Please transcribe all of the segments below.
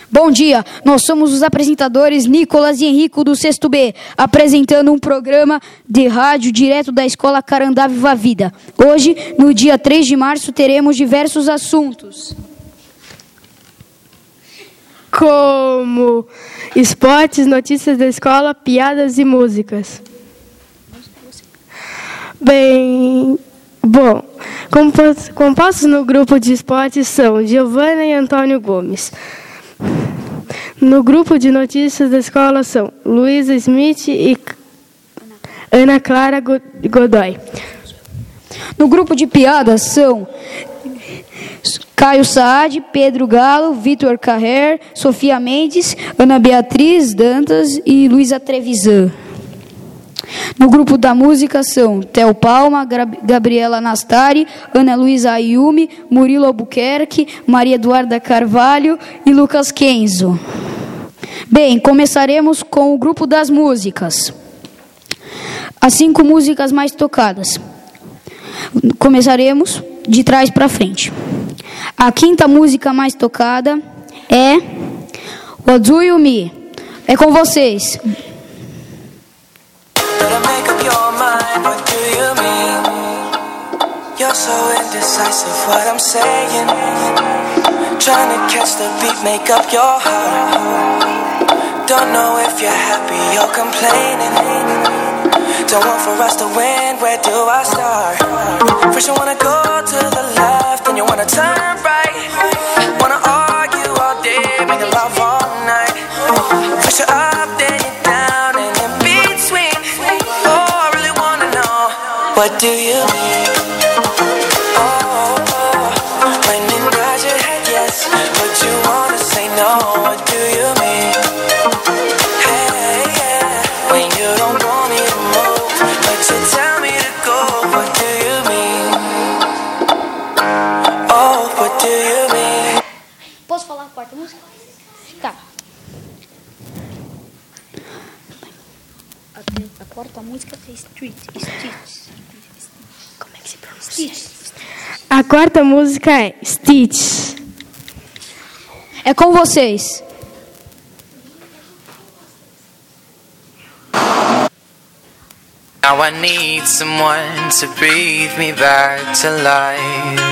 Bom dia, nós somos os apresentadores Nicolas e Henrico do 6º B, apresentando um programa de rádio direto da Escola Carandá Viva a Vida. Hoje, no dia 3 de março, teremos diversos assuntos, como esportes, notícias da escola, piadas e músicas. Bom, compostos no grupo de esportes são Giovana e Antônio Gomes. No grupo de notícias da escola são Luísa Smith e Ana Clara Godoy. No grupo de piadas são Caio Saad, Pedro Galo, Vitor Carrer, Sofia Mendes, Ana Beatriz Dantas e Luísa Trevisan. No grupo da música são Theo Palma, Gabriela Nastari, Ana Luísa Ayumi, Murilo Albuquerque, Maria Eduarda Carvalho e Lucas Kenzo. Bem, começaremos com o grupo das músicas. As 5 músicas mais tocadas. Começaremos de trás para frente. A 5ª música mais tocada é What Do You Me? É com vocês. You're so indecisive, what I'm saying. Trying to catch the beat, make up your heart. Don't know if you're happy or complaining. Don't want for us to win, where do I start? First you wanna go to the left, then you wanna turn right. Wanna argue all day, make love all night. First you're up, then you're down, and in between. Oh, I really wanna know, what do you mean? What do you mean? Hey, yeah. When you don't want me to move, but you tell me to go. What do you mean? Oh, what do you mean? Posso falar a 4ª música? Tá. A 4ª música é Street. Como é que se pronuncia? A 4ª música é Stitch. É com vocês. Now I need someone to breathe me back to life.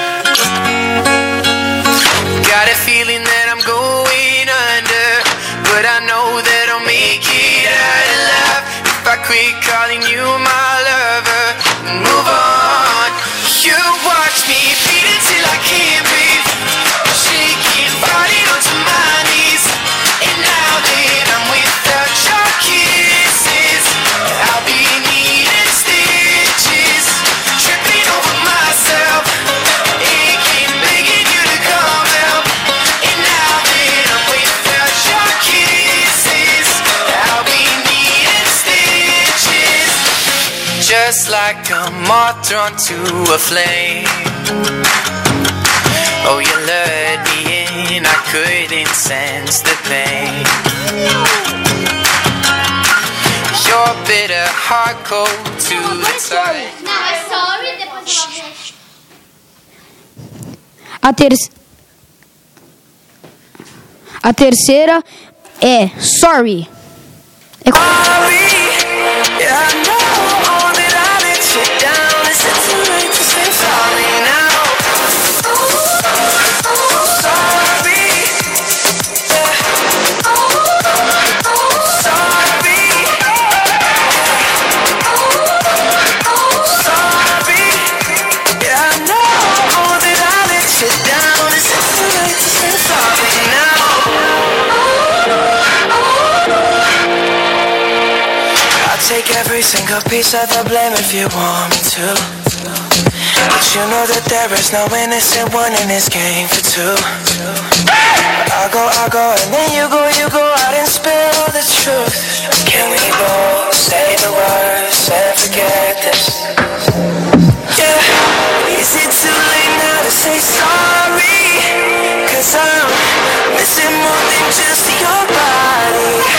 Got a feeling that I'm going under, but I know that I'll make it out alive. If I quit calling you my lover and move on, you watch me beat until I can't breathe. Shaking, body onto my knees. And now that I'm without your kisses, I'll be needing stitches, tripping over myself, aching, begging you to come help. And now that I'm without your kisses, I'll be needing stitches, just like a moth drawn to a flame. Oh, you lured me in, I couldn't sense the pain. Your bitter heart cold to the touch. A terceira é Sorry. É com... Take every single piece of the blame if you want me to, but you know that there is no innocent one in this game for two. I go, and then you go out and spill the truth. Can we both say the words and forget this? Yeah, is it too late now to say sorry? 'Cause I'm missing more than just your body.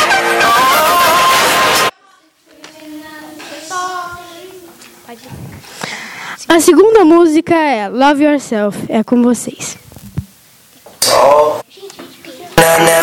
A 2ª música é Love Yourself. É com vocês. Na, na,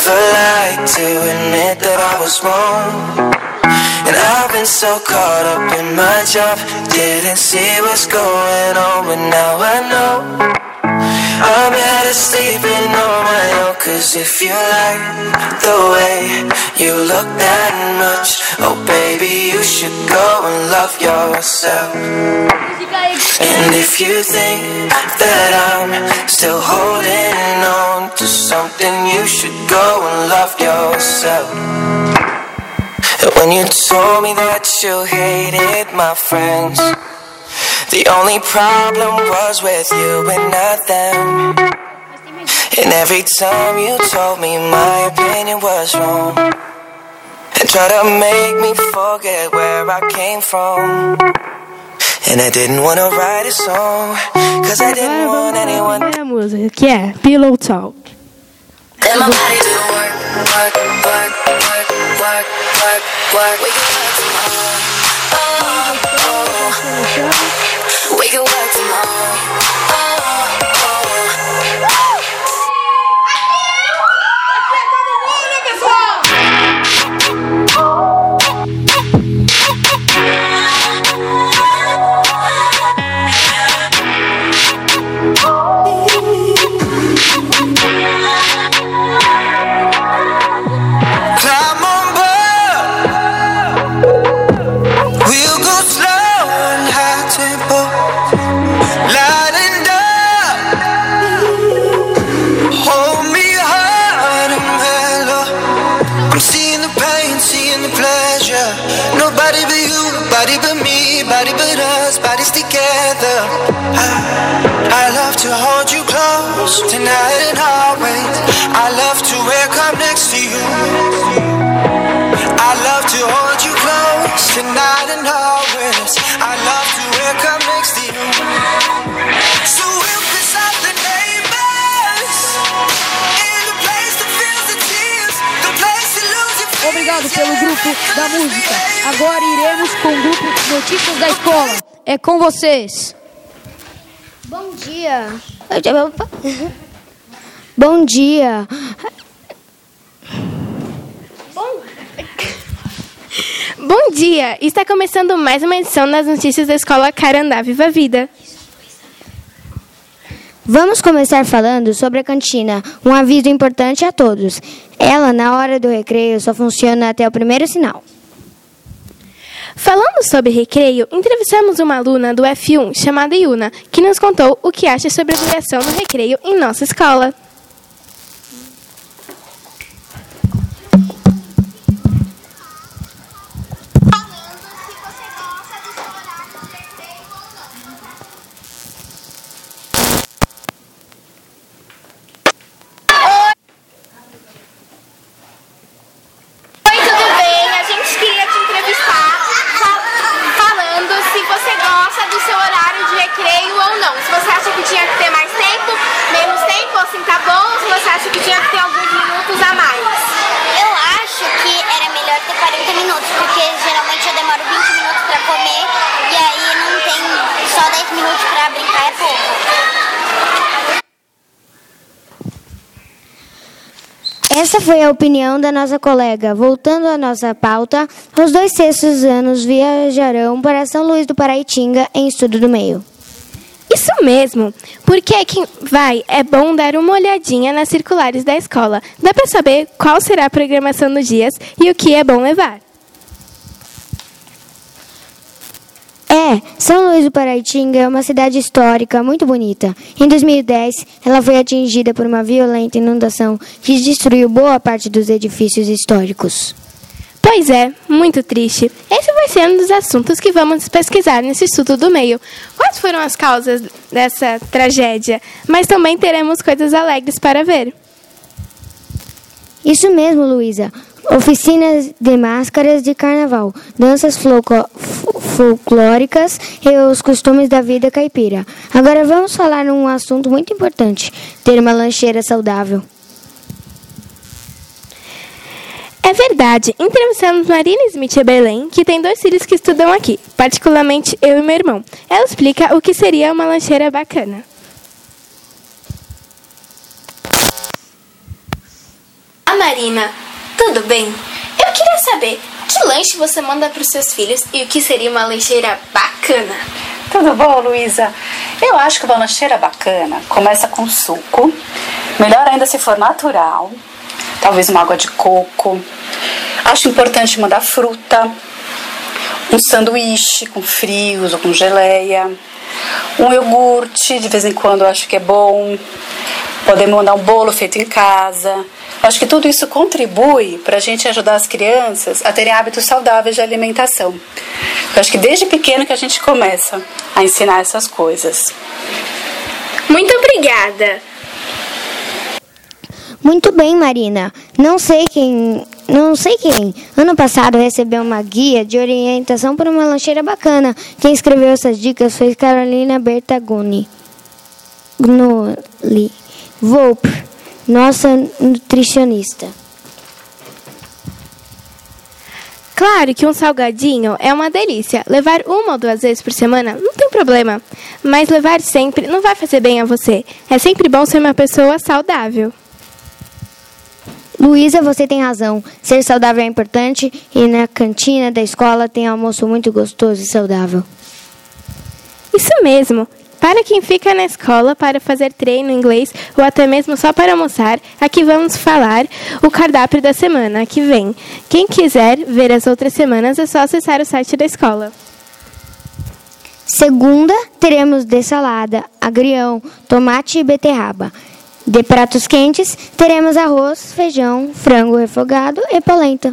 to admit that I was wrong. And I've been so caught up in my job, didn't see what's going on, but now I know I'm better sleeping on my own. Cause if you like the way you look that much, oh baby, you should go and love yourself. And if you think that I'm still holding on to something, you should go and love yourself. When you told me that you hated my friends, the only problem was with you and not them. And every time you told me my opinion was wrong, and tried to make me forget where I came from. And I didn't want to write a song, cause I didn't want anyone. A música que é Pillow Talk. Let my body do the work, work, work, work, work, work, work. We can work tomorrow. Oh, oh. We can work tomorrow. Oh, oh. Body but me, body but us, bodies together. I love to hold you close tonight and always. I love to wake up next to you. I love to hold you close tonight and always. I love to wake up next to you. So we'll piss off the neighbors in the place that feels the tears, the place to lose your fears. Obrigado pelo grupo da música. Agora iremos com o grupo Notícias da Escola. É com vocês. Bom dia. Bom dia. Bom dia. Está começando mais uma edição das Notícias da Escola Carandá Viva a Vida. Vamos começar falando sobre a cantina. Um aviso importante a todos. Ela, na hora do recreio, só funciona até o primeiro sinal. Falando sobre recreio, entrevistamos uma aluna do F1 chamada Yuna, que nos contou o que acha sobre a duração do recreio em nossa escola. Essa foi a opinião da nossa colega. Voltando à nossa pauta, os 2 sextos anos viajarão para São Luís do Paraitinga em estudo do meio. Isso mesmo, porque quem vai é bom dar uma olhadinha nas circulares da escola. Dá para saber qual será a programação dos dias e o que é bom levar. São Luís do Paraitinga é uma cidade histórica muito bonita. Em 2010, ela foi atingida por uma violenta inundação que destruiu boa parte dos edifícios históricos. Pois é, muito triste. Esse vai ser um dos assuntos que vamos pesquisar nesse estudo do meio. Quais foram as causas dessa tragédia? Mas também teremos coisas alegres para ver. Isso mesmo, Luísa. Oficinas de máscaras de carnaval, danças folclóricas e os costumes da vida caipira. Agora vamos falar num assunto muito importante: ter uma lancheira saudável. É verdade. Entrevistamos Marina Smith Belém, que tem 2 filhos que estudam aqui, particularmente eu e meu irmão. Ela explica o que seria uma lancheira bacana. A Marina tudo bem? Eu queria saber que lanche você manda para os seus filhos e o que seria uma lancheira bacana. Tudo bom, Luísa? Eu acho que uma lancheira bacana começa com suco, melhor ainda se for natural, talvez uma água de coco. Acho importante mandar fruta, um sanduíche com frios ou com geleia, um iogurte, de vez em quando eu acho que é bom. Podemos mandar um bolo feito em casa. Acho que tudo isso contribui para a gente ajudar as crianças a terem hábitos saudáveis de alimentação. Eu acho que desde pequeno que a gente começa a ensinar essas coisas. Muito obrigada! Muito bem, Marina. Não sei quem. Ano passado recebeu uma guia de orientação para uma lancheira bacana. Quem escreveu essas dicas foi Carolina Bertagoni Volpe, nossa nutricionista. Claro que um salgadinho é uma delícia. Levar 1 ou 2 vezes por semana não tem problema. Mas levar sempre não vai fazer bem a você. É sempre bom ser uma pessoa saudável. Luísa, você tem razão. Ser saudável é importante e na cantina da escola tem almoço muito gostoso e saudável. Isso mesmo. Para quem fica na escola para fazer treino em inglês ou até mesmo só para almoçar, aqui vamos falar o cardápio da semana que vem. Quem quiser ver as outras semanas é só acessar o site da escola. Segunda, teremos de salada, agrião, tomate e beterraba. De pratos quentes, teremos arroz, feijão, frango refogado e polenta.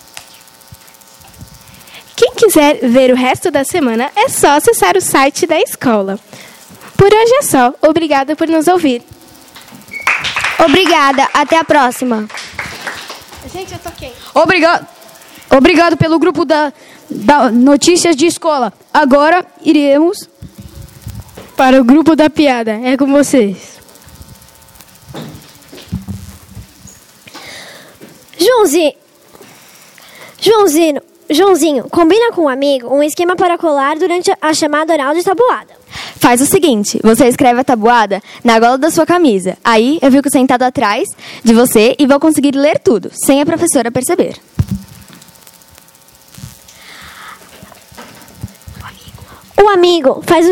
Quem quiser ver o resto da semana é só acessar o site da escola. Por hoje é só. Obrigada por nos ouvir. Obrigada. Até a próxima. Gente, eu toquei. Obrigado pelo grupo da Notícias de Escola. Agora iremos para o grupo da piada. É com vocês. Joãozinho, combina com um amigo um esquema para colar durante a chamada oral de tabuada. Faz o seguinte, você escreve a tabuada na gola da sua camisa. Aí eu fico sentado atrás de você e vou conseguir ler tudo, sem a professora perceber. O amigo faz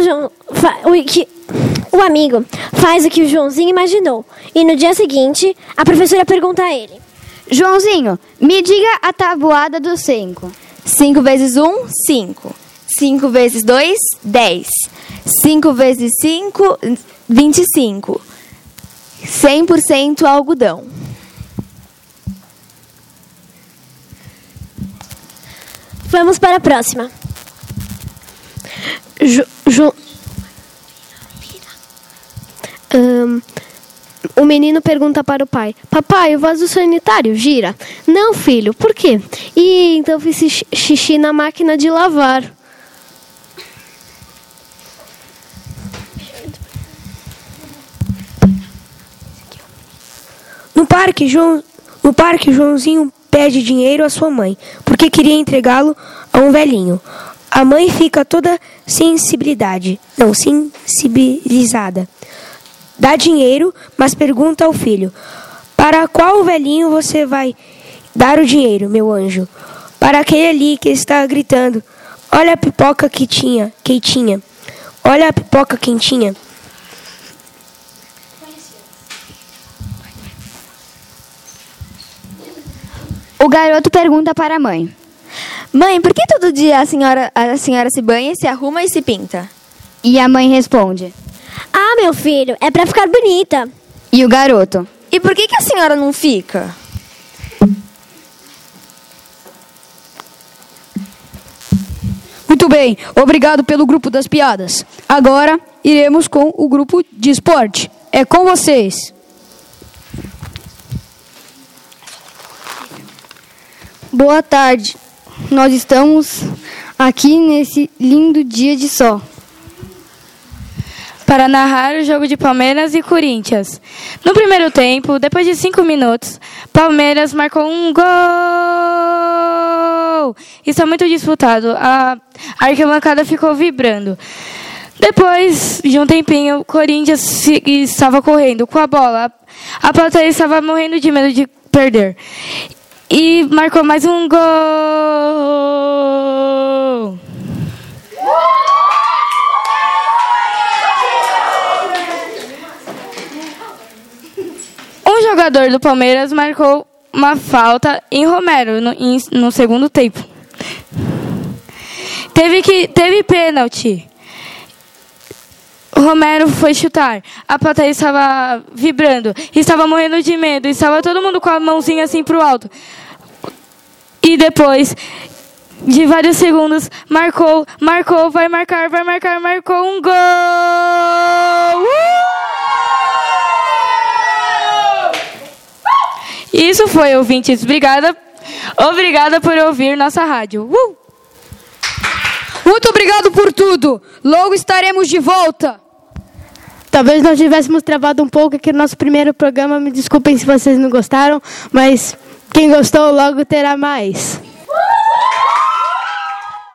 o que o Joãozinho imaginou. E no dia seguinte, a professora pergunta a ele: Joãozinho, me diga a tabuada do 5. 5 vezes 1, 5. 5 vezes 2, 10. 5 vezes 5, 25. 100% algodão. Vamos para a próxima. O menino pergunta para o pai: Papai, o vaso sanitário gira? Não, filho, por quê? E então fiz xixi na máquina de lavar. No parque, Joãozinho pede dinheiro à sua mãe, porque queria entregá-lo a um velhinho. A mãe fica toda sensibilizada. Dá dinheiro, mas pergunta ao filho: para qual velhinho você vai dar o dinheiro, meu anjo? Para aquele ali que está gritando: olha a pipoca quentinha. Olha a pipoca quentinha. O garoto pergunta para a mãe: Mãe, por que todo dia a senhora se banha, se arruma e se pinta? E a mãe responde: Ah, meu filho, é para ficar bonita. E o garoto: E por que a senhora não fica? Muito bem, obrigado pelo grupo das piadas. Agora iremos com o grupo de esporte. É com vocês. Boa tarde. Nós estamos aqui nesse lindo dia de sol para narrar o jogo de Palmeiras e Corinthians. No primeiro tempo, depois de 5 minutos, Palmeiras marcou um gol! Isso é muito disputado. A arquibancada ficou vibrando. Depois de um tempinho, o Corinthians estava correndo com a bola. A plateia estava morrendo de medo de perder. E marcou mais um gol. Um jogador do Palmeiras marcou uma falta em Romero no segundo tempo. Teve pênalti. Romero foi chutar. A plateia estava vibrando. Estava morrendo de medo. Estava todo mundo com a mãozinha assim pro alto. E depois de vários segundos, marcou, vai marcar, marcou um gol! Isso foi, ouvintes. Obrigada por ouvir nossa rádio. Muito obrigado por tudo. Logo estaremos de volta. Talvez nós tivéssemos travado um pouco aqui no nosso primeiro programa. Me desculpem se vocês não gostaram, mas quem gostou logo terá mais.